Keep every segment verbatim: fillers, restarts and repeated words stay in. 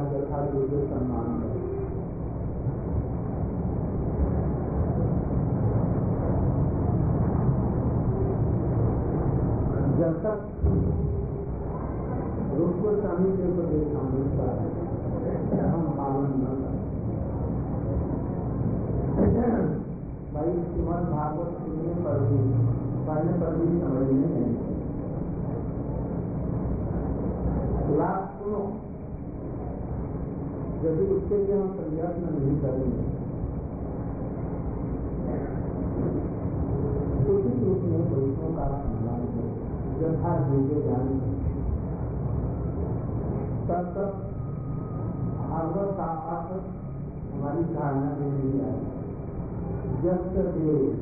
यथा योग्य सम्मान करें। जब तक रूप स्वामी के उपदेश हमेशा हम पालन न करें, भाई श्रीमद् भागवत सुनने पर भी पढ़ने पर भी समझने नहीं, लाभ सुनो, यदि उसके लिए हम प्रयत्न नहीं करेंगे उसी रूप में वैष्णव का सम्मान करें, यथा योग्य ज्ञान तब तक भागवत का अर्थ हमारी धारणा में नहीं आएगी। जब तक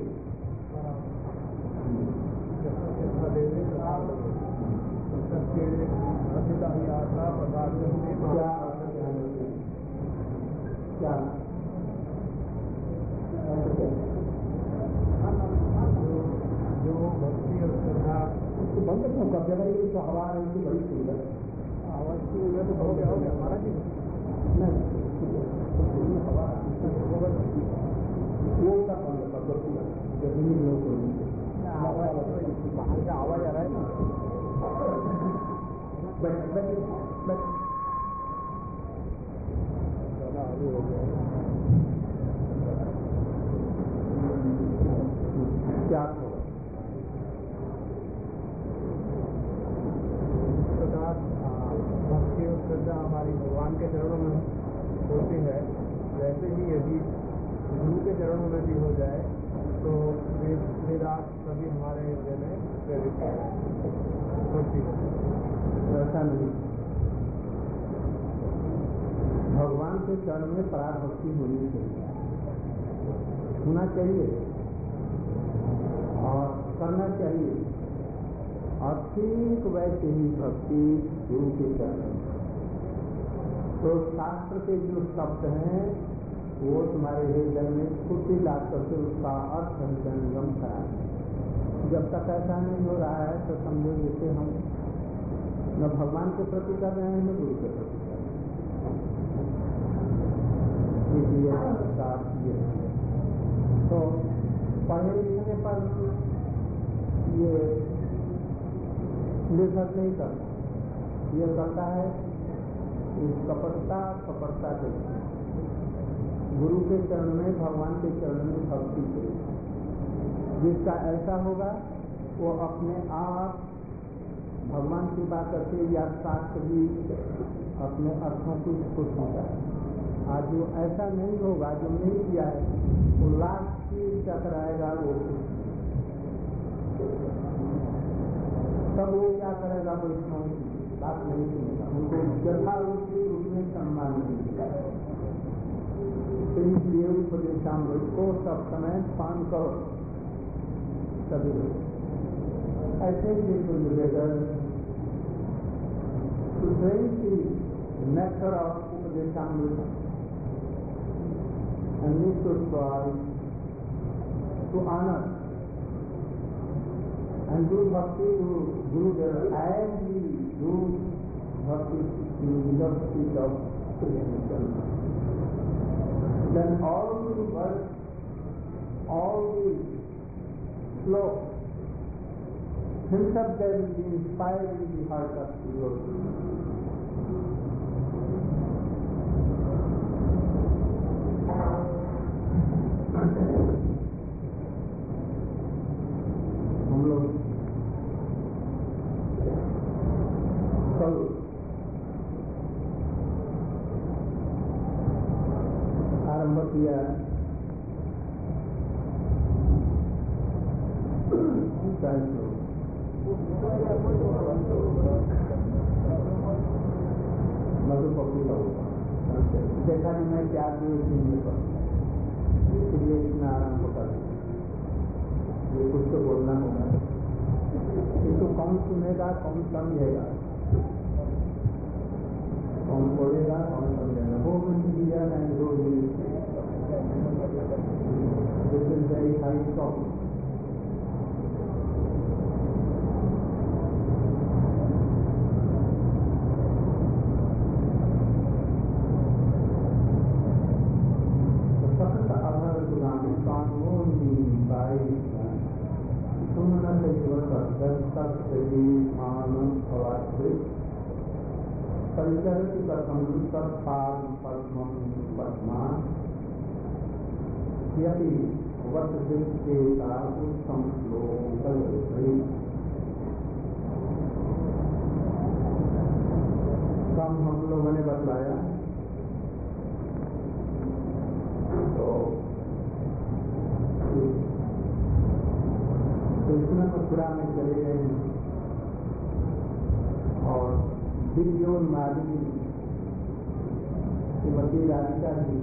क्या जो भक्ति और श्रद्धा उसको बंद क्यों कर देगा? ये तो हवा है, इसकी बड़ी सुंदर आवाज की वजह तो हो गया हो गया हमारा जी नहीं हवा वो का बंद कर दो पूरा जमीनी लोग बाहर का आवाज आ रहा है ना। बट बट बट क्या भक्ति और श्रद्धा हमारी भगवान के चरणों में होती है, वैसे ही यदि गुरु के चरणों में भी हो जाए तो वेदांत सभी हमारे हृदय में प्रेरित होती है। ऐसा नहीं, भगवान के चरण में पराभक्ति होनी चाहिए, होना चाहिए और करना चाहिए। और ठीक वैसे ही भक्ति गुरु के चरण। तो शास्त्र के जो शब्द हैं वो तुम्हारे हृदय में स्फूर्ति ला करके उसका अर्थ हृदयंगम कराए। जब तक ऐसा नहीं हो रहा है तो समझो जैसे हम न भगवान के प्रति कर रहे हैं न गुरु के प्रति कर रहे हैं। इसलिए ये तो पढ़े लिखने पर ये निर्भर नहीं करता, ये करता है इस कपटता कपटता के गुरु के चरण में भगवान के चरण में भक्ति करेगा। जिसका ऐसा होगा वो अपने आप भगवान की बात करके या शास्त्र भी अपने अर्थों को खुश होता है। आज जो ऐसा नहीं होगा, जो नहीं किया है, वो लाख की क्या कराएगा, वो तब वो क्या करेगा, वो इसमें बात नहीं सुनेगा, उनको यथारूप रूप में सम्मान नहीं मिलेगा। इसलिए उपदेशामृत को सब समय पान करो सभी लोग। ऐसे ही देखो निवेदन to drink the nectar of Upadeshamrita and this to try to honor and do bhakti to Gurudev as we do bhakti to the feet of Krishna. Then all the words, all the slokas, himself they will be inspired in the heart of the Lord. हम लोग कल आरंभ किया मधुपपुला देखा नहीं मैं क्या दिन पर इसलिए इतना आरंभ कर ये कुछ तो बोलना होगा। इसको कौन सुनेगा, कौन समझेगा, कौन बोलेगा, कौन समझेगा, वो कुछ दिया नहीं दो दिन टॉपिक। मानव भवात्रे परिचरति कथम तत्पाद पद्मं पद्मा यदि वत्सदेवता उत्तम श्लोकयति। कम हम लोगों ने बतलाया तो कृष्ण मथुरा में चले गए हैं और दिव्योन्मादिनी श्रीमती राधिका जी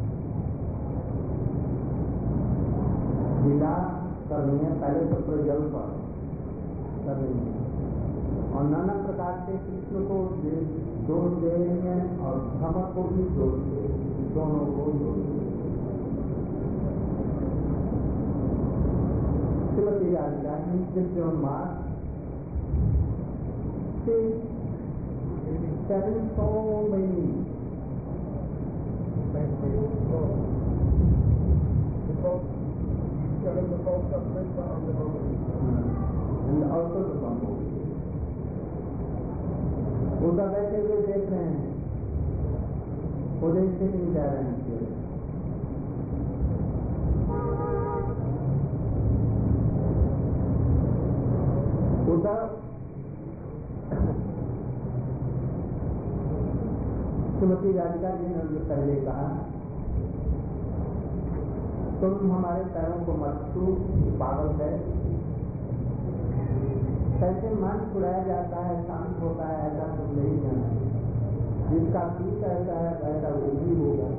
विलास कर रही है, पहले तो प्रजल पर कर रही है और नाना प्रकार से कृष्ण को दोष दे रही है और भ्रमर को भी दोष दे रही है, दोनों को दोष दे रही है। Shrimati Radhika दिव्योन्माद telling so many and also the bamboo. उधर बैठे हुए देख रहे हैं, उधर से नहीं जा रहे हैं। उधर श्रीमती राधिका जी ने जो पहले कहा, तुम हमारे पैरों को मत छू, पागल है। कैसे मन छुड़ाया जाता है, शांत होता है, ऐसा तुम नहीं जाना। जिसका पीठ ऐसा है वैसा वो भी होगा।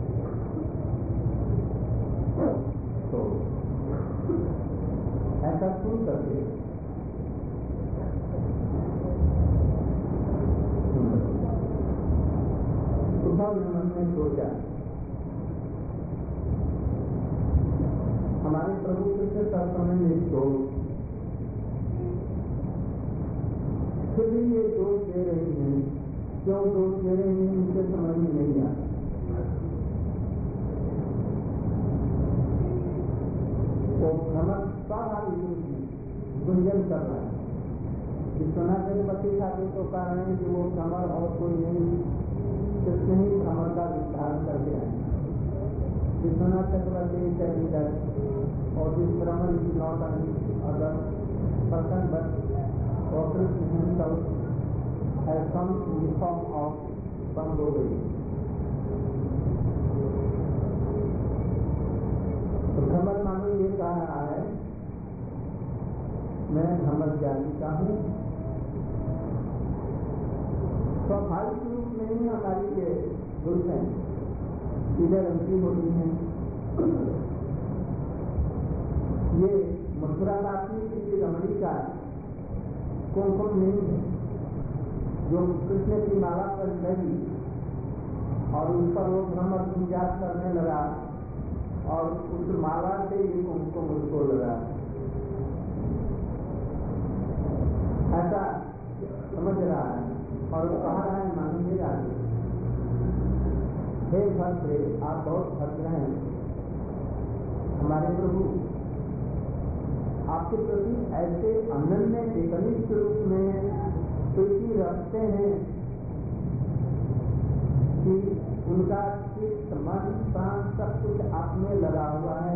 तो ऐसा सुन करके उद्धव ने सोचा, हमारे प्रभु कृष्ण शास्त्र में दोष, फिर भी ये दोष दे रही हैं, क्यों दोष दे रही हैं मुझे समझ में नहीं आता। वो भ्रमर स्वाभाविक रूप में गुंजन कर रहा है। विश्वनाथ चक्रवर्ती ठाकुर तो कह रहे हैं कि वो भ्रमर और कोई नहीं, कृष्ण ही भ्रमर का विस्तार करके आए। विश्वनाथ चक्रवर्ती चैलेंजर और जिस भ्रमर की नॉट अदर पर्सन बट और Krishna himself has come in the form of bumblebee. तो भ्रमर मानो ये कह रहा है, मैं भ्रमर जाति का हूँ। स्वाभाविक रूप में ही हमारी ये दुल्हन इधर अंकी होती हैं। ये मथुरा वासी की रमणी का कुमकुम नहीं है, जो कृष्ण की माला पर लगी और उस पर वो भ्रमर गुंजात करने लगा और उस माला से ये कुमकुम उसको लगा। ऐसा समझ रहा है और कह रहा है, माननीय राजे, हे भद्र, आप बहुत भद्र हैं। हमारे प्रभु आपके प्रति ऐसे अनन्य एकनिष्ठ रूप में प्रीति रखते हैं कि उनका चित्त, मन, प्राण सब कुछ आप में लगा हुआ है।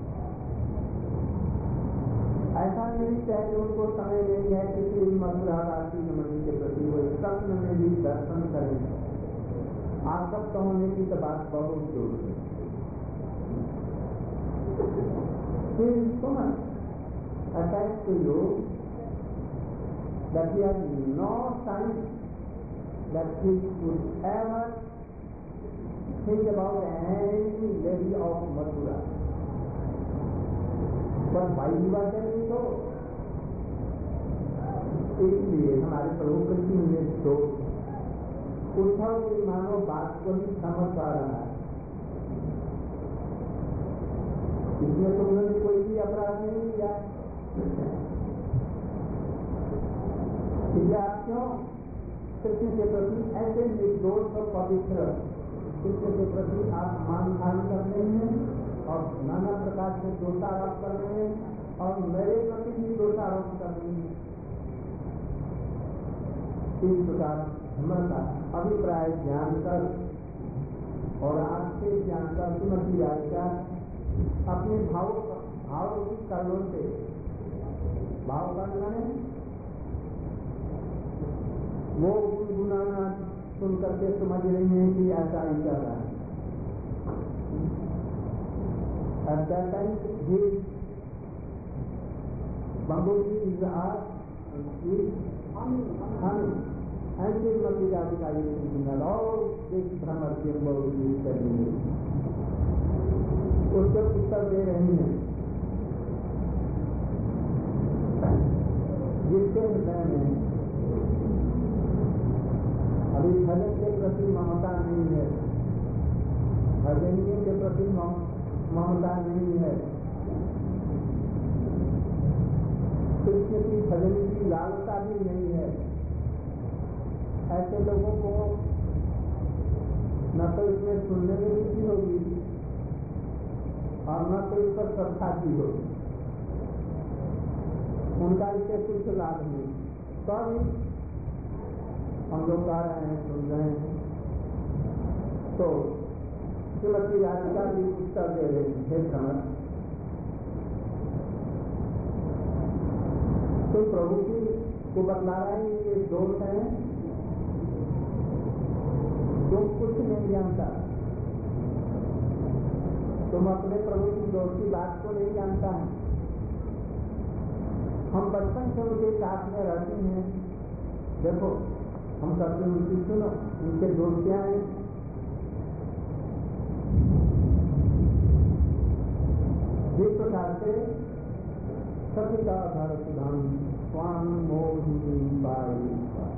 ऐसा नहीं चाहिए उनको समय नहीं है कि श्री मथुरा वासी रमणी के प्रति वो स्वप्न में भी दर्शन करें। आसक्त होने की तो बात बहुत दूर है। attached to you that he has no time that he could ever think about any lady of Mathura. But why he was telling so? इसलिए हमारे प्रभु कृष्ण ने तो उद्धव की मानो बात को ही समझ पा रहा है। इसमें तुम लोगों ने कोई भी अपराध नहीं किया। आप क्यों कृष्ण के प्रति ऐसे निर्दोष और पवित्र कृष्ण के प्रति आप मान धारण कर रहे हैं और नाना प्रकार से दोषारोप कर रहे हैं और मेरे प्रति भी दोषारोप कर रहे हैं। इस प्रकार धर्मता अभिप्राय ज्ञान कर और आपके ज्ञान का श्रीमती राज का अपने भाव भाव की कर्णों से भाव करना है वो गुनगुनाना सुन करके समझ रही है कि ऐसा ही कर रहा है। At that time, his bumblebee is asked, is honey, and she must be Radhika is thinking that all this Brahma symbol is telling me. उसको उत्तर दे रही है जिसके हृदय में अभी भजन के प्रति ममता नहीं है, भजनियों के प्रति ममता नहीं है, कृष्ण की भजन की लालसा भी नहीं है, ऐसे लोगों को न तो इसमें सुनने में रुचि होगी और न तो इस पर श्रद्धा की होगी, उनका इससे कुछ लाभ नहीं। तो हम लोग कह रहे हैं, सुन रहे हैं, तो श्रीमती राधिका भी उत्तर दे रही है, समझ तो प्रभु की को बतला रहे हैं ये दोष है, तुम कुछ नहीं जानता, तुम अपने प्रभु की दोष की बात को नहीं जानता है। हम बचपन से उनके साथ में रहते हैं, देखो हम कहते हैं उनकी सुनो, उनके दोष क्या है। जिस प्रकार से सतिका भारत धाम स्वामी मोहिनी बाई,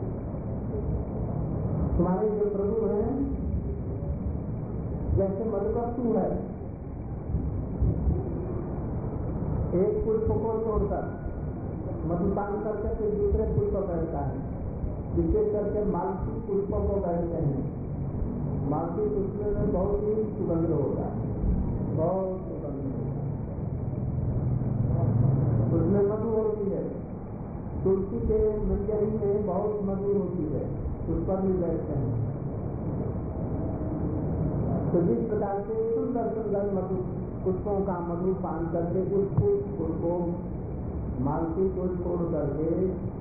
तुम्हारे जो प्रभु हैं जैसे मधुकस्तु है, एक पुष्प को छोड़कर मधुपान करके फिर दूसरे पुष्प को बैठता है, विशेष करके मालती पुष्पों को बैठते हैं। मालती पुष्प में बहुत ही सुगंध होता है, बहुत सुगंध उसमें मधु होती है। तुलसी के मंजरी में बहुत मधु होती है, उस पर भी बैठते हैं। तो जिस प्रकार से सुंदर सुंदर मधु पुष्पों का मधु पान करके उस पुष्प को मालती को छोड़ करके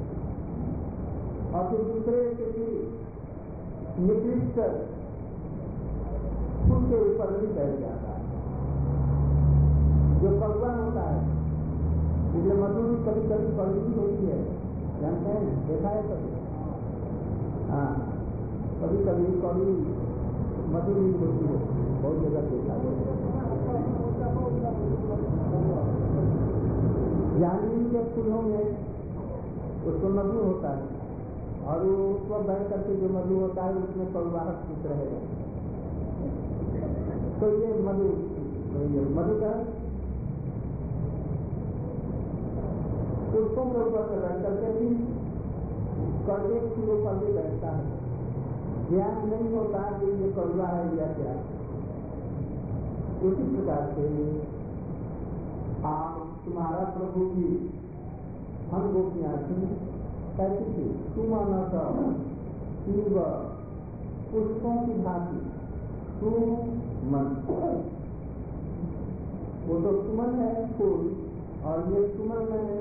और फिर दूसरे किसी निकृष्ट फूल के ऊपर भी बैठ जाता है, जो कड़वा होता है, इसलिए मधु भी कभी कभी कड़वी होती है, जानते हैं, देखा है कभी? हाँ, कभी कभी कड़वी मधु भी होती है, बहुत जगह देखा है। जानी के फूलों में उसको मधु होता है और उसको बैठ करके जो मधु होता है उसमें कड़वाहट कुछ रहेगा। तो ये मधु मधु का पुष्पों के ऊपर से बैठ करके भी कड़वे फूलों पर भी बैठता है, ज्ञान नहीं होता कि ये कड़वा है या क्या। उसी प्रकार से आप तुम्हारा प्रभु की हम गोपियाँ थी कैसी थी, सुमन शिव पुष्पों की भांति, सुमन वो तो सुमन है फूल और ये सुमन है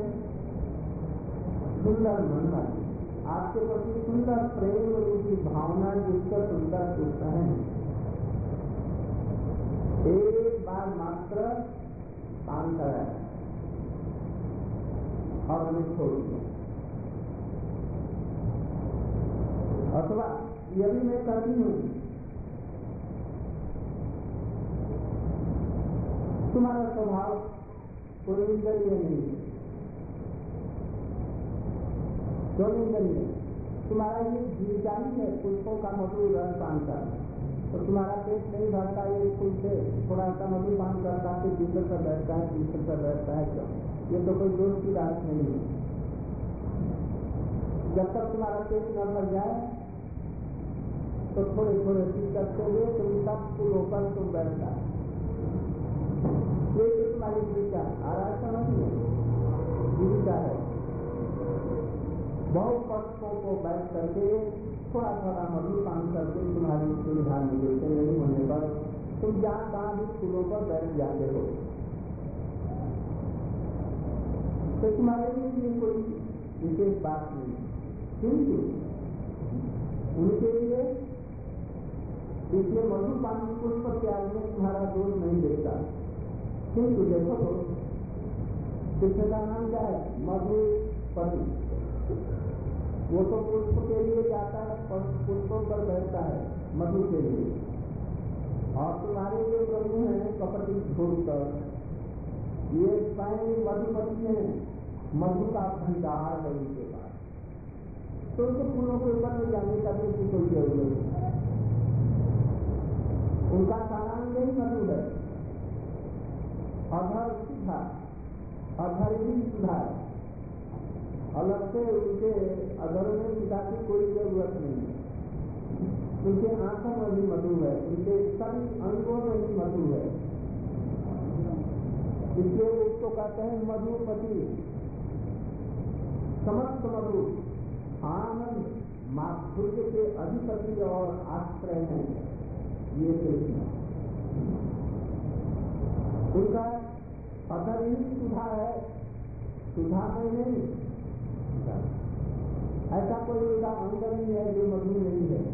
सुंदर मन है। आपके प्रति सुंदर प्रेम रूपी भावना जिसका सुंदर सुनता है, एक बार मात्र पान कराए और हमें छोड़ दिया। अथवा यदि मैं करती हूँ, तुम्हारा स्वभाव कोई इंद्रिय नहीं है, क्यों इंद्रिय? तुम्हारा ये जीविका ही है पुष्पों का मधुर रस पान का, तो तुम्हारा पेट नहीं भरता ये फूल से, थोड़ा सा मधुर पान करता है, दूसरे पर बैठता है, तीसरे पर बैठता है, क्यों? ये तो कोई दोष की बात नहीं है। जब तक तुम्हारा पेट न भर जाए तो थोड़े थोड़े चीज करते हुए तुम सब फूलों पर तुम बैठता है, ये तो तुम्हारी जीविका। और ऐसा नहीं है, जीविका है। बहुत पक्षों को बैठ करके थोड़ा थोड़ा मधु पान करके तुम्हारी सुविधा मिले से नहीं होने पर तुम जहाँ कहाँ भी फूलों पर बैठ जाते हो, तो तुम्हारे लिए कोई विशेष बात नहीं, क्योंकि उनके लिए इसलिए मधु पान पुष्प त्याग में तुम्हारा दोष नहीं देखता। किंतु देखो तो कृष्ण का नाम क्या है? मधुपति। वो तो पुष्प के लिए जाता है, पुष्पों पर बैठता है मधु के लिए, और तुम्हारे जो प्रभु हैं कपटी धूर्त, ये स्वयं मधुपति हैं, मधु का भंडार है उनके पास, तो उनको फूलों के ऊपर में जाने का भी कोई जरूरत नहीं। उनका सारांग ही मधु है। अधर सुधा, अधर ही सुधा, अलग से उनके अधर में सुधा की कोई जरूरत नहीं है। उनके आंखों में भी मधु है, उनके सभी अंगों में भी मधु है, इसलिए उसको कहते हैं मधुपति। समस्त मधु आनंद माधुर्य के अधिपति और आश्रय हैं ये कृष्ण। उनका अधर ही सुधा है, सुधा में नहीं, ऐसा कोई उनका अंग नहीं है जो मधु नहीं है,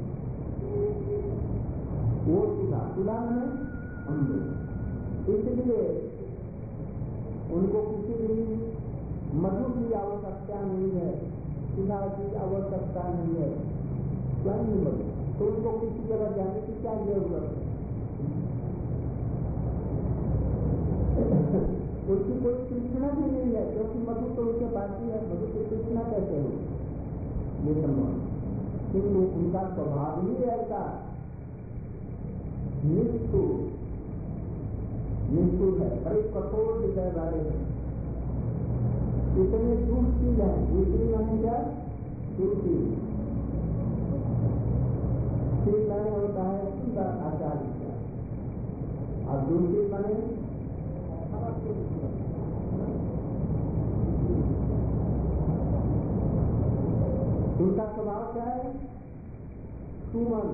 वो सुधा, सुधा में अंग। इसलिए उनको किसी भी मधु की आवश्यकता नहीं है, सुधा की आवश्यकता नहीं है, स्वयं मधु, तो उनको किसी जगह जाने की क्या जरूरत है? उसकी कोई तृष्णा भी नहीं है, क्योंकि मधु तो उनके पास ही है, मधु की तृष्णा कैसे हो ये संभव? क्योंकि उनका स्वभाव ही ऐसा निष्ठुर निष्ठुर है, बड़े कठोर विषय वाले हैं, इतने दूरशील है। दूसरी माने क्या? दूरशील, शील माने होता है सुंदर आचार, और दूरशील माने उनका स्वभाव क्या है? सुमन,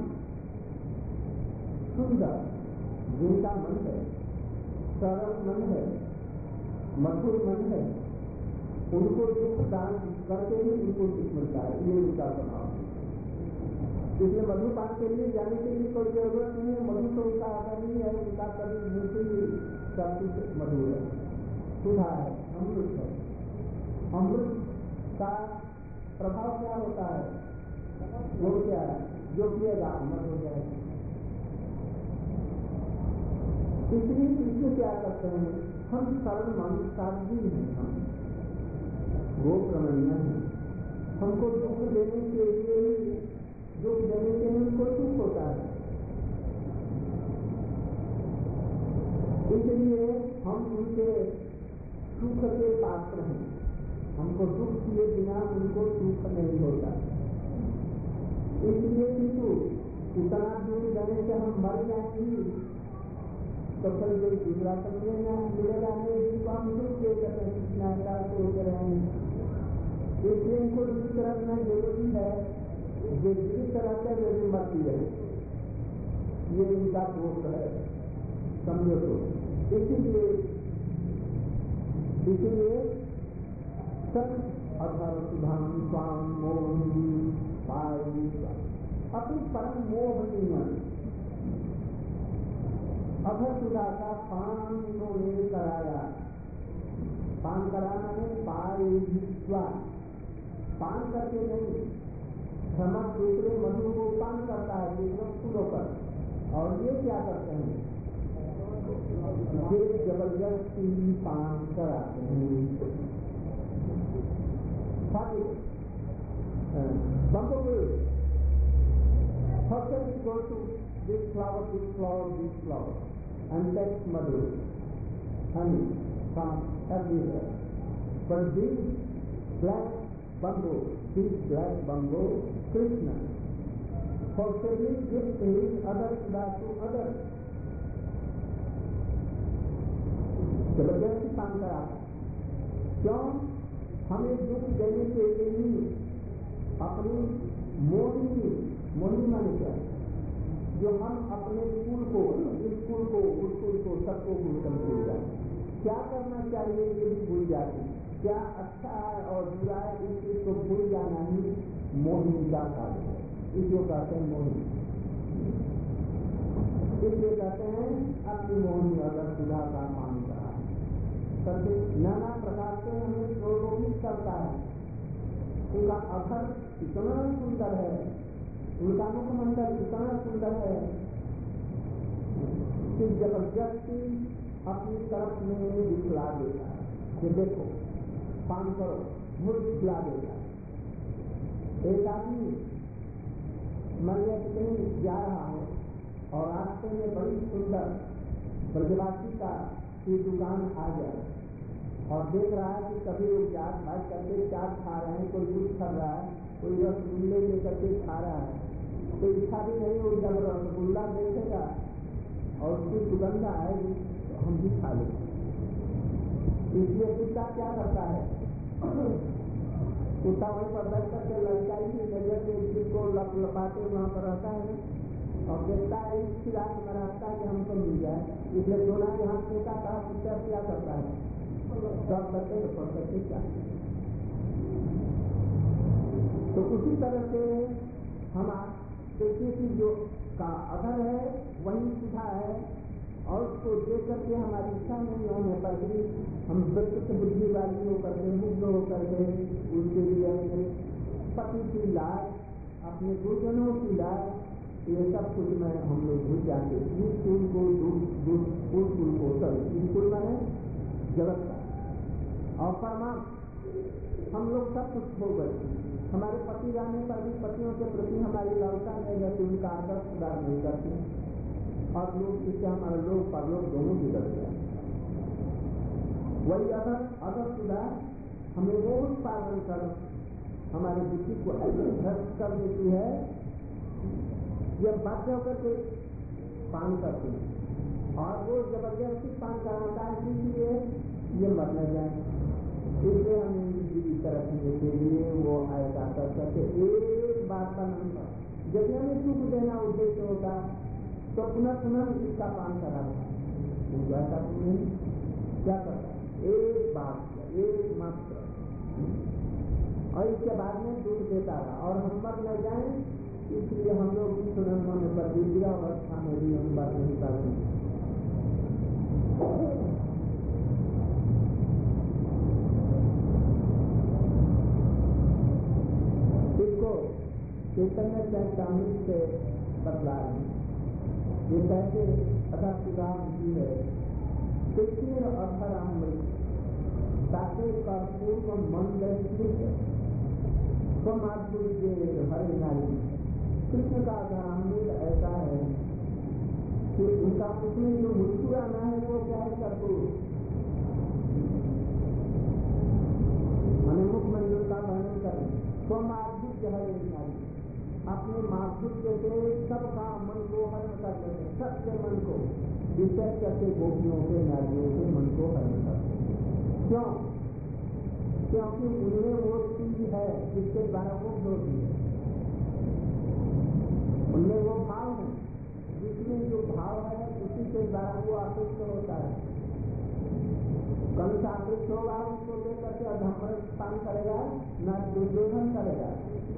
सुंदर, जिनका मन है, सरल मन है, मधुर मन है, उनको दुख दान करके ही उनको सुख मिलता है, ये उनका स्वभाव है। इसलिए मधुपान के लिए जाने के लिए कोई जरूरत नहीं है, मधु तो उनका आदर नहीं है, उनका कभी मुझे सब कुछ मधु है, सुधा है, अमृत है। अमृत का प्रभाव क्या होता है? वो क्या है? जो पिएगा अमर हो जाएगा। इसलिए कृष्ण क्या करते हैं? हम सरल मन साध्वी हैं, हम वो प्रमणीय हैं, हमको दुख देने के लिए, दुख देने के लिए उनको दुख होता है, इसलिए हम उनके सुख के पात्र हैं। हमको दुख किए बिना उनको सुख नहीं होता, इसलिए किंतु इतना दूर जाने से हम मर जाएंगे तो फिर कोई दूसरा समझेगा मिलेगा नहीं, जिसको हम दुख दे करते हैं, कितना का सोच रहे हैं। इसलिए इनको दुख रखना जरूरी है, जो जिस तरह से जरूरी मरती है, ये इनका दोष है, समझो तो। इसीलिए इसीलिए सब अधर सुधाम स्वाम मोह अपनी परम मोह नियमन अधर सुधा का पान इन्होंने कराया। पान कराना है पाए पान करके नहीं, क्षमा दूसरे मधु को पान करता है दूसरे फूलों पर, और ये क्या करते हैं? ये जबरदस्ती पान कराते हैं। Bumblebee, first we go to this flower, this flower, this flower, and take madhu, honey from everywhere. But this black bamboo, this black bamboo, Krishna, forcibly gives his other Sudha to others. जबरदस्ती पान करा, क्यों? हमें दुख देने के लिए अपनी मोहिनी, मोहिनी माने क्या, जो हम अपने कुल को, इस कुल को, उस कुल को, सबको भूलकर भूल जाते, क्या करना चाहिए ये भी भूल जाते, क्या अच्छा है और बुरा है इस चीज को भूल जाना ही मोहिनी का कार्य है। इसको कहते हैं मोहिनी, इसलिए कहते हैं अपनी मोहिनी अगर सुधा का पान करा करके नाना प्रकार से हमें प्रलोभित करता है। उनका अधर इतना सुंदर है, उनका मुखमंडल इतना सुंदर है कि जबरदस्ती अपनी तरफ में दिखला देता है कि देखो पान करो, मुझ दिखला देता है। एक आदमी मान लिया कि कहीं जा रहा हो और रास्ते में बड़ी सुंदर ब्रजवासी का की दुकान आ जाए और देख रहा है कि कभी लोग चाट भाग करके चाट खा रहे हैं, कोई दूध खा रहा है, कोई रसगुल्ले लेकर के खा रहा है, तो इच्छा भी नहीं हो, जब रसगुल्ला देखेगा और उसकी सुगंध आएगी तो हम भी खा लेंगे। इसलिए कुत्ता क्या करता है, कुत्ता वहीं पर बैठ करके लड़काई की नजर से जिसको लप लपाते वहाँ पर रहता है और देखता है इस फिराक में रहता है कि हमको मिल जाए, इसलिए दोनों के हाथ फेंका था। कुत्ता क्या करता है, सब करके तो पढ़ करके क्या। तो उसी तरह से हम देखिए कि जो का अधर है वही सुधा है और उसको देख करके हमारी इच्छा नहीं होने पर भी हम व्यक्तित्व बुद्धि वाली होकर के मुग्ध होकर के उसके लिए अपने पति की लाज, अपने गुरुजनों की लाज, ये सब कुछ में हम लोग भूल जाते। इस कुल को दूर कुल कुल को सर इस कुल में जगत का और परमात्मा हम लोग सब कुछ हो गए। हमारे पति जाने पर भी पतियों के प्रति हमारी लालसा नहीं रहती, उनका आदर सुधार नहीं करती और लोग इससे हमारे लोग पर लोग दोनों बिगड़ गए। वही अगर अगर सुधार हमें वो उत्पादन कर हमारी बुद्धि को ऐसे भ्रष्ट कर देती है, यह बाध्य होकर के पान करती है और वो जबरदस्ती पान कराता है, इसलिए ये मर न जाए। इसलिए हमें जीवित रखने के लिए वो ऐसा कर सकते। एक बात का नाम जब हमें सुख देना उद्देश्य होता तो पुनः पुनः इसका पान कराता, ऐसा नहीं क्या करता, एक बात एक मात्र और इसके बाद में दुख देता रहा और हम मर न जाए। इसलिए हम लोग इस होने पर विद्या अवस्था में भी हम बात नहीं करते। इसको चैतन्य चैतामृत से बदला है। ये कहते अथा सुदाम जी है कृष्ण अधरामृत ताके कर्पूर को मन गए माधुर्य हरे नारी। कृष्ण का अधरामृत ऐसा है कि उनका उसमें जो मुस्कुराना है वो क्या है, कर्पूर हमें मुखमंडल का वर्णन करें तो माधुर्य हरे नारी, अपने माधुर्य से सबका मन को हरण कर देते, सबके मन को विशेष करके गोपियों के नारियों के मन को हरण करते। क्यों? क्योंकि उनमें वो चीज है जिसके द्वारा वो होती है, उनमें वो भाव है जिसमें जो भाव है उसी के द्वारा वो आकृष्ट होता है। कंस आकृष्ट होगा उसको देख करके अधमृत पान करेगा, न दुर्योधन करेगा,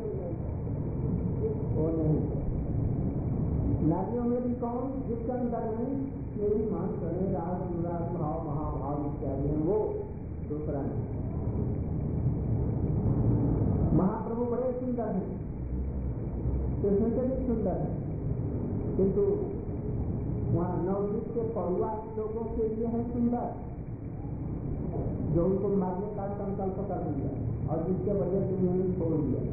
वो नहीं। नारियों में भी कौन जिसके अंदर नहीं यही मान करे राग अनुराग भाव महाभाव इत्यादि है, वो दूसरा नहीं। महाप्रभु बड़े सुंदर हैं, कृष्ण से भी सुंदर है, किंतु वहाँ नवदीप के पड़ुआ लोगों के लिए है सुंदर, जो उनको मारने का संकल्प कर दिया और जिसके वजह से उन्होंने छोड़ दिया,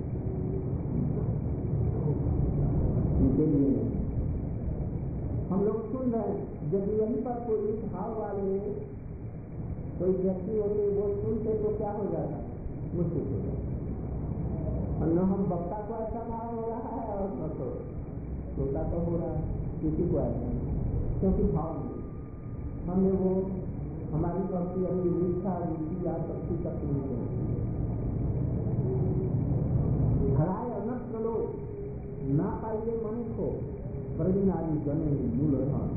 उनके लिए हम लोग सुन रहे हैं। जब यहीं पर कोई भाव वाले कोई व्यक्ति होते वो सुनते तो क्या हो जाता, मुश्किल हो जाता। न हम वक्ता को ऐसा भाव हो रहा है और न तो श्रोता तो हो रहा है, किसी को ऐसा नहीं, क्योंकि भाव नहीं हमने वो हमारी भक्ति अभी निष्ठा रुचि या भक्ति तक नहीं होती। लागे मन को प्रविनारी जने मूल धान।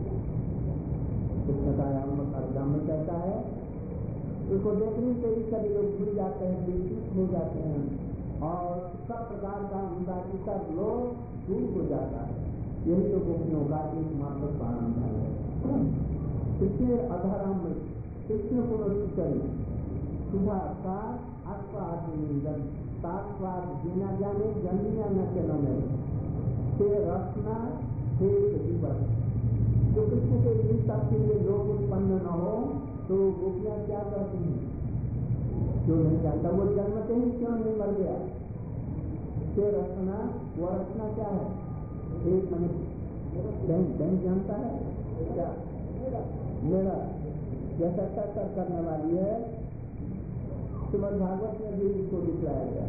कृष्ण का अर्धाम में कहता है, उसको देखने से ही सभी लोग भूल जाते हैं, विचलित हो जाते हैं और सब प्रकार का उनका सब लोग दूर हो जाता है। यही तो गोपियों का एकमात्र प्राण है। कृष्ण अधराम में कृष्ण पुनरुच्चरी सुधा का आस्वादन तास्वाद जीना जाने जन्मिया न चलो में से रचना से जीवन। जो कृष्ण के इन सब के लिए लोग उत्पन्न न हो तो गोपियां क्या करती हैं? जो नहीं जानता वो जन्मते ही क्यों नहीं मर गया? से रचना, वो रचना क्या है? एक मनुष्य बैंक बैंक जानता है क्या? मेरा जैसा कर करने वाली है, श्रीमद् भागवत में भी इसको दिखलाया गया।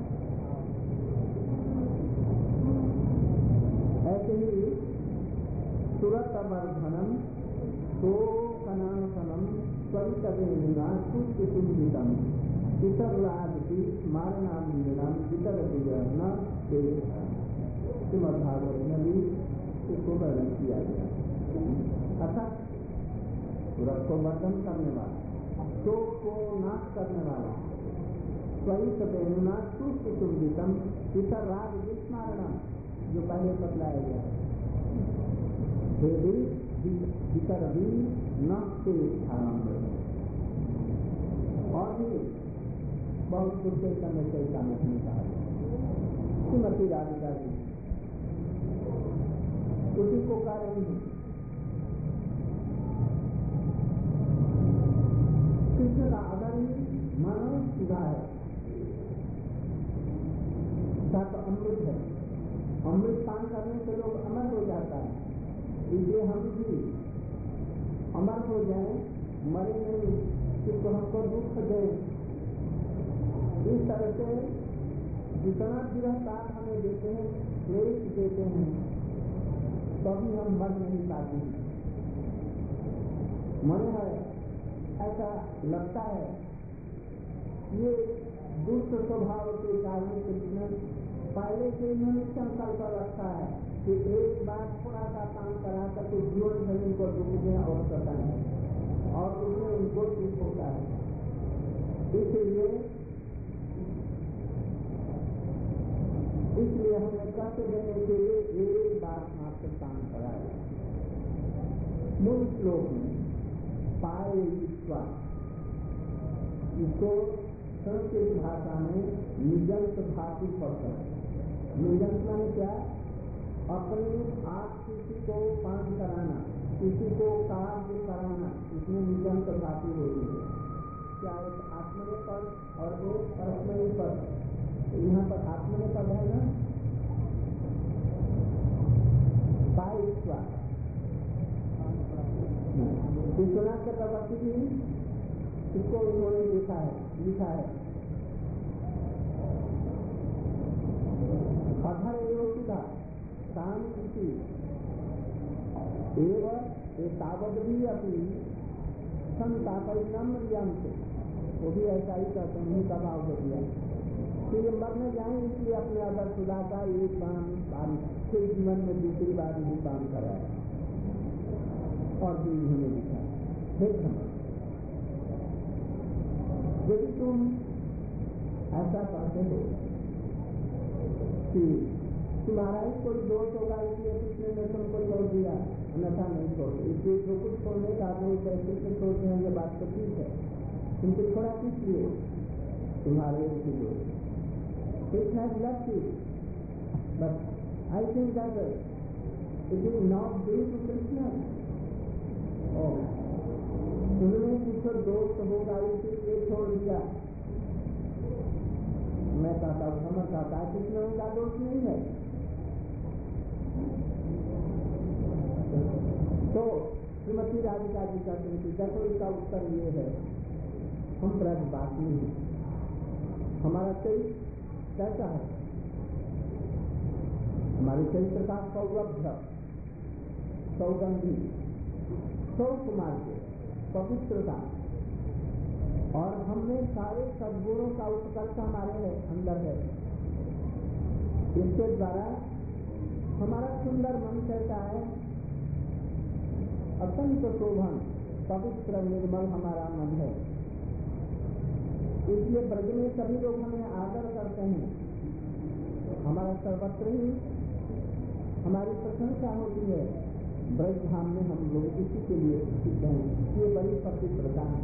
ऐसे ही सुरत वर्धनम तो कनासनम स्वरितवेना सुचितम इतर लादी मारणाम इतर विवरण के श्रीमद् भागवत में भी इसको वर्णन किया गया। अर्थात सुरत को वर्धन करने वाला, शोक को नाश करने वाला, स्वरित वेणुना सुचितम इतर राग विस्मारणम, जो पहले बतलाया गया देवी भीतर भी न से धारण और भी बहुत कुछ समय से नहीं कहा। श्रीमती राधिका जी उसी को कारण ही कृष्ण का आदर ही मानव सुधा है, तो अमृत है। अमृत पान करने से लोग अमर हो जाता है, इसलिए हम भी अमर हो जाए, मरे नहीं, किंतु हमको दुख दे। इस तरह से जितना गिरफ्तार हमें देते हैं, क्लेश देते हैं, तभी हम मर नहीं पाते। मन है ऐसा लगता है ये दुष्ट स्वभाव के कारण कृष्ण पहले से इन्होंने संकल्प रखा है कि एक बार थोड़ा सा काम करा करके जीवन भर इनको दुख दें और सतन है और उसमें उनको दुख होता है। इसलिए इसलिए हमें कष्ट देने के लिए एक बार मात्र काम कराया। मूल श्लोक में पाए विश्वास, इसको संस्कृत भाषा में निजंत भाषी पढ़ता है। निजंत माने क्या? अपने आप किसी को पान कराना, किसी को कार्य कराना, इसमें निजंत भाषी होती है। क्या एक आत्मनेपद और एक परस्मयपद? यहाँ पर आत्मनेपद है ना, पाए विश्वास विश्वनाथ चक्रवर्ती जी इसको उन्होंने लिखा है लिखा है अधर एवं सुधा काम इति एवं एतावद् भी अपनी संतापयिनम रियंते, वो भी ऐसा ही करते हैं, उन्हीं का भाव हो दिया कि ये मरने जाए, इसलिए अपने अधर सुधा का एक बार काम फिर जीवन में दूसरी बार नहीं काम कराया और भी उन्होंने लिखा फिर यदि तुम ऐसा करते हो कि तुम्हारा ही कोई दोष होगा, इसलिए किसने ने तुमको छोड़ दिया, अन्यथा नहीं छोड़ते। इसलिए जो कुछ छोड़ने का दोष है किसने छोड़ते हैं, ये बात तो ठीक है, तुमको छोड़ा किस लिए? तुम्हारे उसकी दोष। It has left you, but I think that it is not due to Krishna. उन्होंने कुछ दोस्त होगा इसलिए छोड़ दिया। मैं कहता हूँ समझता था कृष्ण उनका दोष नहीं है। तो श्रीमती राधिका जी कहते हैं कि देखो इसका उत्तर ये है, हम ब्रजवासी हैं, हमारा चरित्र कैसा है? हमारे चरित्र का सौरभ्य, सौगंधी, सौकुमार के पवित्रता और हमने सारे सद्गुणों का उत्कर्ष हमारे अंदर है। इसके द्वारा हमारा सुंदर मन कहता है, अत्यंत शोभन पवित्र निर्मल हमारा मन है। इसलिए ब्रज में सभी लोग हमें आदर करते हैं, हमारा सर्वत्र ही हमारी प्रशंसा होती है। ब्रज धाम में हम लोग इसी के लिए प्रसिद्ध हैं, ये बड़ी पवित्रता है।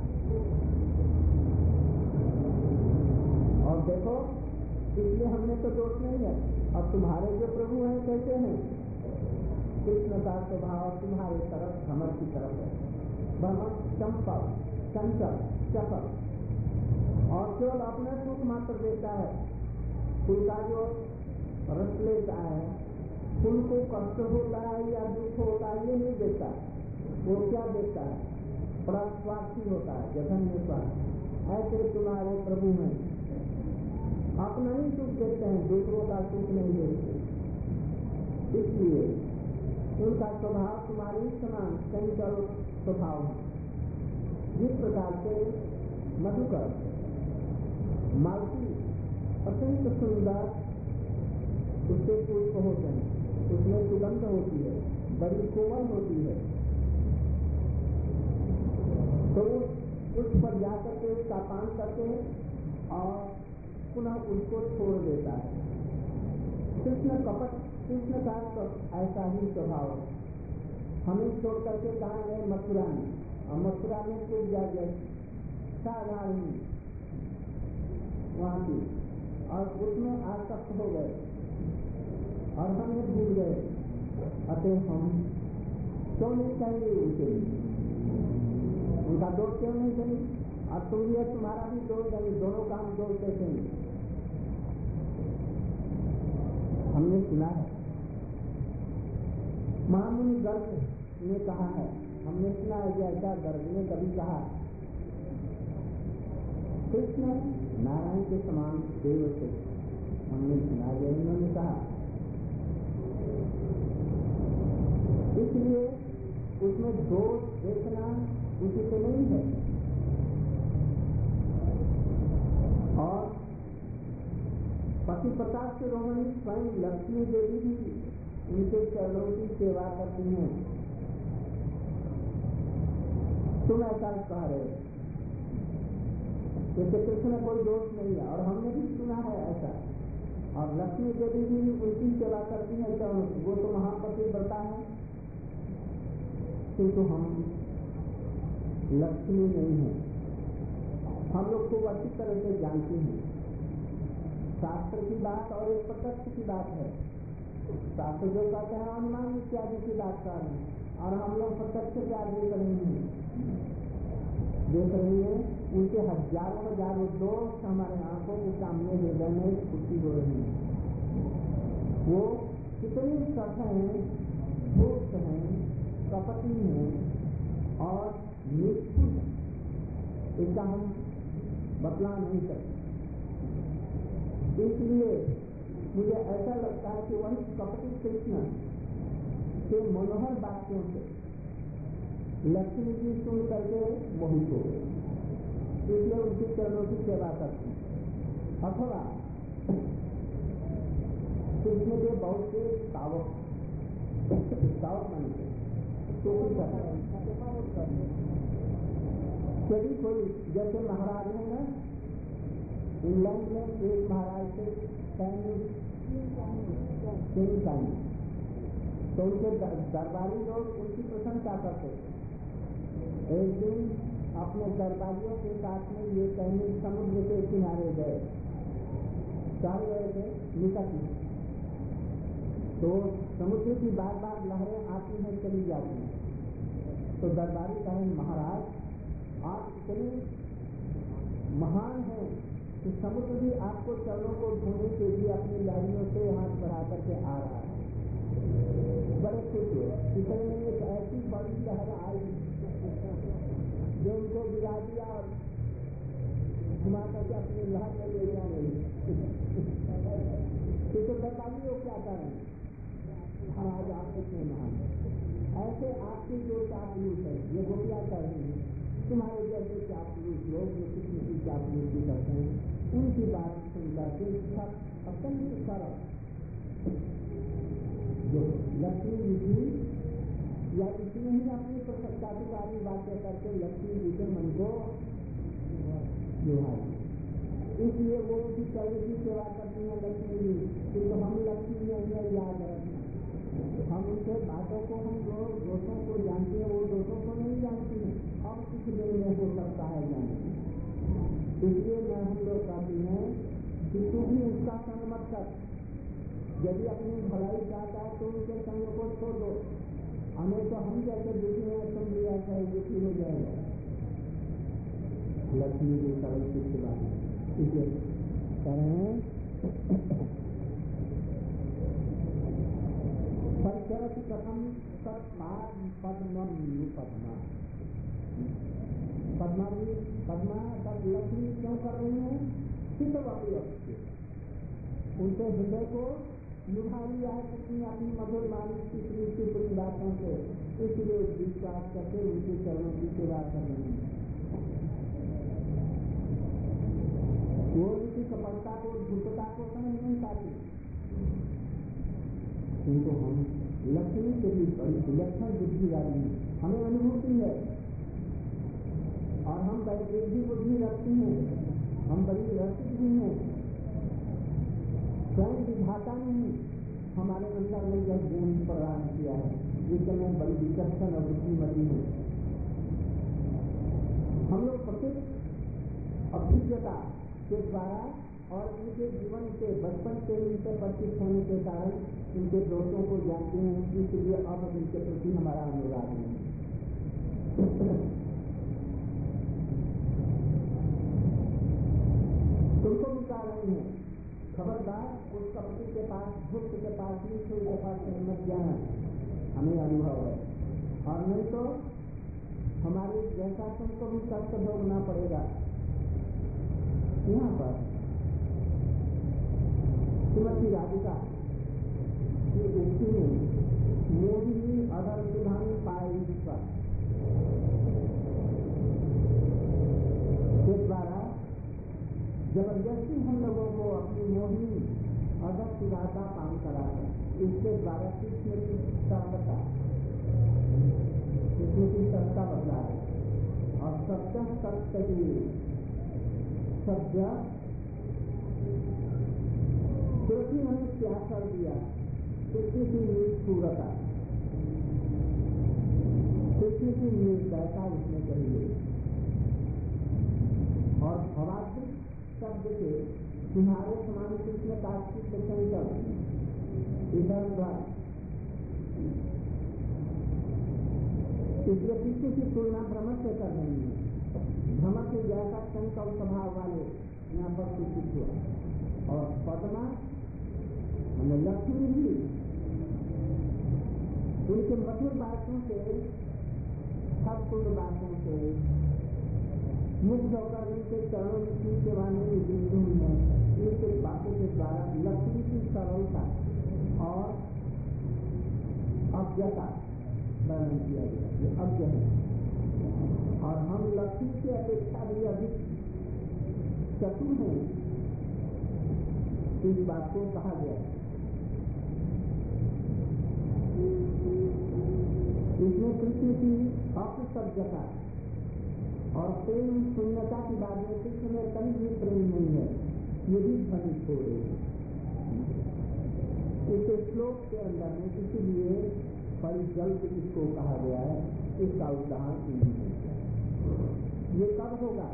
और देखो, इसलिए हमने तो दोष नहीं है। अब तुम्हारे जो प्रभु हैं कैसे हैं? कृष्ण का स्वभाव तुम्हारे तरफ भ्रमर की तरफ है। भ्रमर चंपल, चंचल, चपल और केवल अपने सुख मात्र देता है। फूल का जो रस लेता है, फूल को कष्ट होता है या दुख होता है ये नहीं देता। वो क्या देता है? बड़ा स्वार्थी होता है, जघन्य स्वार्थ। ऐसे तुम्हारे प्रभु हैं, अपना ही सुख देते हैं, दूसरों का सुख नहीं देते। इसलिए उनका स्वभाव तुम्हारे समान चंचल स्वभाव है। जिस प्रकार से मधुकर मालती अत्यंत सुंदर उसके पुष्प होते हैं, उसमें सुगंध होती है, बड़ी कोमल होती है, तो उस पर जाकर के उसका पान करते हैं और पुनः उसको छोड़ देता है। कृष्ण कपट कृष्ण का तो ऐसा ही स्वभाव है। हमें छोड़ करके कहा गए मथुरा में, और मथुरा में कोई जाए साधारण वहाँ की, और उसमें आसक्त हो गए और हमें भूल गए। अतः हम क्यों नहीं कहेंगे उनके लिए, उनका दोष क्यों नहीं करेंगे? और तुम भी तुम्हारा भी दोष देंगे, दोनों का हम दोष देते हैं। हमने सुना है, महामुनि गर्ग ने कहा है, हमने सुना है कि ऐसा गर्ग ने कभी कहा, कृष्ण नारायण के समान देव थे। हमने सुना है उन्होंने कहा, इसलिए उसमें दोष देखना उचित नहीं है। और पति प्रताप के रोमणी स्वयं लक्ष्मी देवी भी उनके चरणों की सेवा करती हैं। तुम ऐसा कह रहे हो, जैसे कृष्ण में कोई दोष नहीं है, और हमने भी सुना है ऐसा। और लक्ष्मी देवी भी उनकी सेवा करती है, तो वो तो महापति व्रता है, किंतु तो हम लक्ष्मी नहीं है। हम लोग को अच्छी तरह से जानते हैं, शास्त्र की बात और एक प्रत्यक्ष की बात है। शास्त्र जो कहते हैं अनुमान इत्यादि की बात कर रहे हैं, और हम लोग प्रत्यक्ष क्या देख रहे हैं, देख रहे हैं उनके हजारों हजारों दोष हमारे आंखों के सामने हृदय में स्फूर्ति हो रही है। वो कितनी सठ हैं, दुष्ट हैं, कपटी हैं और निष्ठुर हैं, इसका हम बतला नहीं सकते। इसलिए मुझे ऐसा लगता है कि वही कपटी कृष्ण के मनोहर वाक्यों से लक्ष्मी जी सुन करके मोहित हो गए, इसलिए उनकी चरणों की सेवा करती है। अथवा कृष्ण के बहुत से सावक सावक बनते तो यदि कोई जैसे महाराज है ना, इंग्लैंड में एक महाराज थे तो उनके दरबारी लोग उनकी प्रशंसा करते थे। एक दिन अपने दरबारियों के साथ में ये कहने समुद्र के किनारे गए, चल गए थे निकट में, तो समुद्र की बार बार लहरें आती हैं चली जाती हैं। तो दरबारी कहे, महाराज आप इतने महान हैं कि समुद्र भी आपको चरणों को ढूंढने के लिए अपनी लहरियों से हाथ बढ़ा करके आ रहा है। बड़े खुश हुए, इतने एक ऐसी बड़ी लहर आई जो उनको गिरा दिया और घुमा करके अपनी लहर में ले जा रही। तो दरबारी वो क्या करें, महाराज आप इतने महान, ऐसे आपकी जो चापलूस है, ये गोपियाँ कर रही है, तुम्हारे जैसे चापलूस लोग जो कृष्ण की चापलूसी करते हैं, उनकी बात सुनकर के अत्यंत सरल जो लक्ष्मी जी की या इसमें ही अपनी प्रसक्ताधिकारी बातें करके लक्ष्मी जी के मन को लुभाई, इसलिए वो भी चले की सेवा करती है लक्ष्मी जी। तो हम लक्ष्मी में यह याद रखना, हम उनके बातों को, हम जो दोषों को जानते हैं वो दोषों को नहीं जानती हैं, अब कुछ दिन में हो सकता है जानती। इसलिए मैं हम लोग कहती हैं कि तू भी उसका संग मत कर, यदि अपनी भलाई चाहता है तो उनके संग को छोड़ दो, हमें तो हम जैसे दुखी हैं तुम भी ऐसा ही दुखी हो जाएगा। लक्ष्मी जी सरल की बात इसलिए कह रहे हैं परिचरत कथम तत्पाद पद्म पद्मा पद्मा जी पद्मा तब लक्ष्मी क्यों कर रही है? चित्तवती उनके हृदय को लुभा लिया है कितनी अपनी मधुर वाणी की की बुरी बातों से, इसलिए विश्वास करके उनके चरणों की सेवा कर रही है। वो उनकी सफलता को, झूठता को समझ नहीं पाती, किंतु हम लक्ष्मी से भी बड़ी विलक्षण बुद्धि वाली है, हमें अनुभूति है और हम बड़ी भी बुद्धि रखती हैं, हम बड़ी रसिक भी हैं, स्वयं विधाता नहीं हमारे अंदर में यह गुण प्रदान किया है, जिससे मैं बड़ी विचक्षण और बुद्धिमती हूँ। हम लोग प्रत्येक अभिज्ञता के द्वारा और उनके जीवन के बचपन से उनसे परिचित होने के कारण उनके दोषों को जानते हैं, इसलिए अब उनके प्रति हमारा अनुराग है। तुमको भी कह रही है खबरदार उस कपटी के पास, भुक्त के पास, नीचे के पास मत जाना, हमें अनुभव है, और नहीं तो हमारे जैसा तुमको भी कष्ट भोगना पड़ेगा। यहाँ पर श्रीमती राधिका की उक्ति में मोहिनी अदर विधान पाई के द्वारा जबरदस्ती हम लोगों को अपनी मोहिनी अदर सुधारता पान करा है, इसके द्वारा कृष्ण की सत्ता कृष्ण की सत्ता बदला है और सत्य सत्य की सत्य क्योंकि हमें क्या कर दिया, कृष्ण की निष्ठुरता, कृष्ण की निर्दयता उसने कही है। और भवात्मिक शब्द के तुम्हारे समान कृष्ण काष्टी से संकल इधर उधर, इसलिए कृष्ण की तुलना भ्रमर से कर रही है। भ्रमर के जैसा संकल स्वभाव वाले यहाँ पर सूचित हुआ। और पद्मा मैंने लक्ष्मी भी उनके मधुर बातों से, सत्पूर्ण बातों से मुक्त होकर उनके चरणों की सेवा में बिंदु है। इनके बातों के द्वारा लक्ष्मी की सरलता और अज्ञता वर्णन किया गया, ये अज्ञ है और हम लक्ष्मी की अपेक्षा भी अधिक चतुर हैं, इस बात को कहा गया। इसमें कृष्ण की अप्रसज्जता और प्रेम शून्यता की बात में कृष्ण में कहीं भी प्रेम नहीं है, ये भी ध्वनित हो रही है इस श्लोक के अंदर में। इसीलिए परिजल्द इसको कहा गया है, इसका उदाहरण ये कब होगा?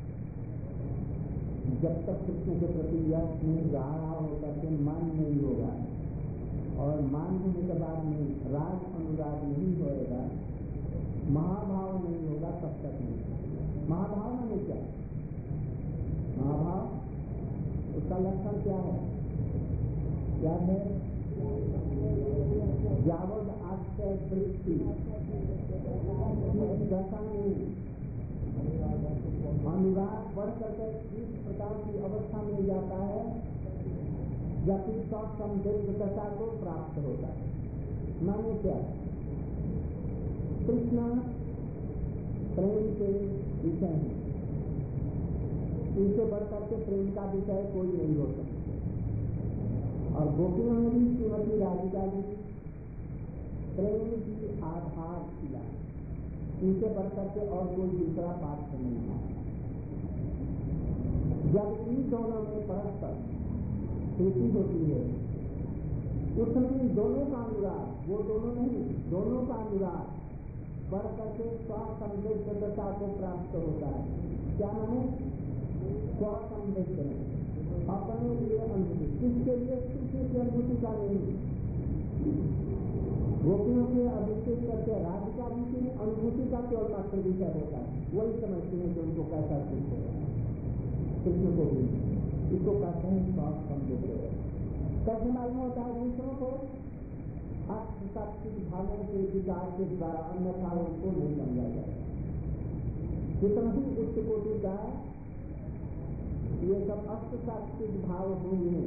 जब तक कृष्ण के प्रति यह स्नेह गाढ़ा होकर के मान नहीं होगा, और मान होने के बाद में राग अनुराग नहीं होएगा, महाभाव नहीं होगा, तब तक नहीं। महाभाव में क्या? महाभाव उसका लक्षण क्या है? क्या है? जावद आश्चर्य दृष्टि दशा में अनुराग बढ़ करके इस प्रकार की अवस्था में जाता है या फिर सौसंदिग्ध दशा को प्राप्त होता है। माने क्या? कृष्ण प्रेम के विषय है, इनसे बढ़कर के प्रेम का विषय कोई नहीं हो सकता। और गोपियों में भी श्रीमती राधिका जी प्रेम की आधारशिला, इनसे बढ़कर के और कोई दूसरा पाठ नहीं है। जब इन दोनों में परस्पर प्रीति होती है, उसमें दोनों का अनुराग, वो दोनों नहीं, दोनों का अनुराग बढ़ करके स्वसंवेदनता को प्राप्त होता है। क्या नाम है? स्वसंवेदन, अपने लिए अनुभूति। किसके लिए? कृष्ण की अनुभूति का नहीं, गोपियों के अभिषेक करके राधिका जी की अनुभूति का केवल मात्र विषय होता है। वही समझते हैं कि उनको कैसा सुख होगा। कृष्ण को भी इसको कहते हैं स्वसंवेदन। कैसे मालूम होता है दूसरों को? अष्टसात्विक भावों के विचार के द्वारा, अन्यथा उनको नहीं समझा जाए। जितना ही उच्च कोटि का ये सब अष्टसात्विक भाव होंगे,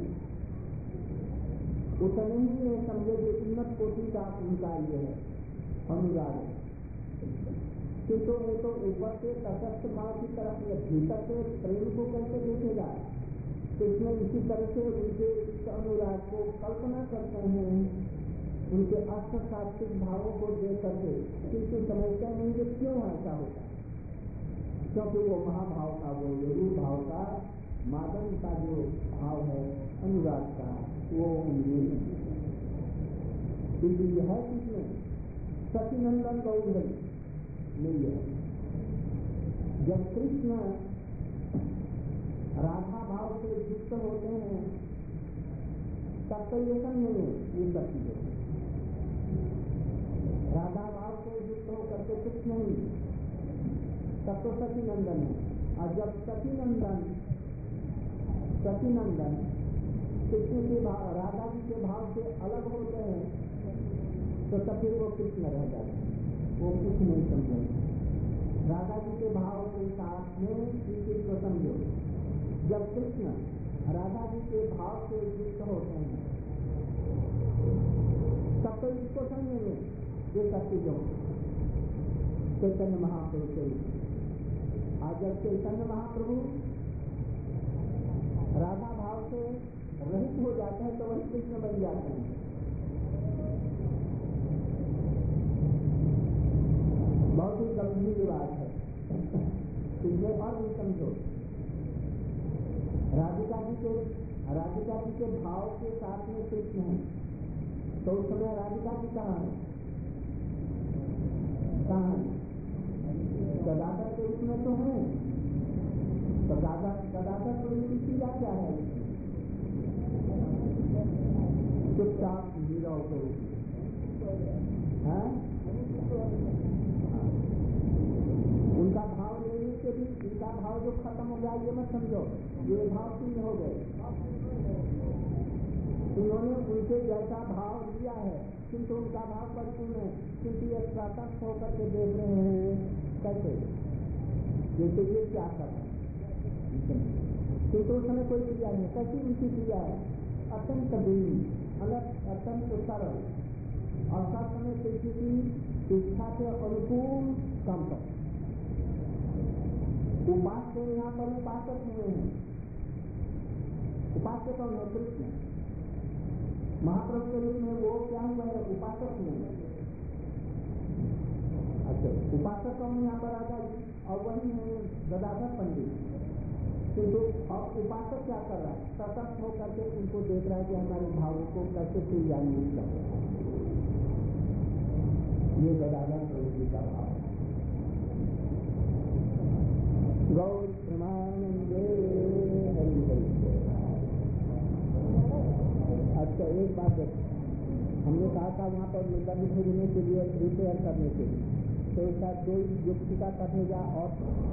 उतने ही ये समझे जो उन्नत कोटि का उनका ये है अनुराग है। किंतु वो तो ऊपर से तटस्थ भाव की तरफ या भीतर से प्रेम को कैसे देखेगा? तो इसमें इसी तरह से उनके इस अनुराग को कल्पना करते हैं, उनके अष्टसात्विक भावों को देख करके किसी समझते नहीं कि क्यों ऐसा होता है। क्योंकि वो महाभाव का, वो रूप भाव का, मादन का जो भाव है अनुराग का, वो उनमें इसलिए है। किसमें? सचिनंदन गौर नहीं है। जब कृष्ण राधा भाव से युक्त होते हैं तब तो ये सब नहीं है। ये सब चीजें राधा भाव से युक्त होकर के कृष्ण नहीं, तब तो सचिनंदन है। और जब सचिनंदन सचिनंदन कृष्ण के भाव, राधा जी के भाव से अलग होते हैं तो तब फिर वो कृष्ण रह जाते हैं, वो कुछ नहीं समझेंगे। राधा जी के भाव के साथ में इसी को समझो। जब कृष्ण राधा जी के भाव से युक्त होते हैं तब तो इसको समझेंगे। ये सब चीजों चैतन्य महाप्रभु से, आज जब चैतन्य महाप्रभु राधा भाव से रहित हो जाते हैं तो वही कृष्ण बन जाते हैं। बहुत ही गंभीर बात है, इसमें और भी समझो। राधिका जी के राधिका जी के भाव के साथ में कृष्ण है, तो उस समय राधिका जी कहाँ है? कहाँ है? गदाधर के उसमें तो है, तो गदाधर तो इनकी चीजा क्या है? चुपचाप हीरो को है, उनका भाव लेने के भी इनका भाव जो खत्म हो गया ये मत समझो, ये भाव शून्य हो गए। उन्होंने उनसे जैसा भाव लिया है किंतु उनका भाव परिपूर्ण है, क्योंकि ये प्रत्यक्ष होकर के देख रहे हैं कैसे, जैसे ये क्या कर रहे हैं, किंतु उस समय कोई क्रिया नहीं। कैसी उनकी क्रिया है? अत्यंत दीन, अलग अत्यंत सरल, और सब समय किसी की इच्छा के अनुकूल काम कर। उपास्य यहाँ पर उपासक हुए हैं। उपास्य कौन है? कृष्ण। महाप्रभु के रूप में वो क्या हुआ है? उपासक हुए हैं। अच्छा, उपासक कौन यहाँ पर आता है? और वही है गदाधर पंडित। किंतु अब उपासक क्या कर रहा है? सतर्क होकर के उनको देख रहा है कि हमारे भावों को कैसे क्रियान्वित कर रहा है। ये गदाधर प्रभु जी का भाव है। गौर प्रेमानंदे हरि हरि। अच्छा, एक बात है, हमने कहा था वहाँ पर मृदंग भेजने के लिए, रिपेयर करने के लिए, तो इसका दो युक्ति का कथेगा और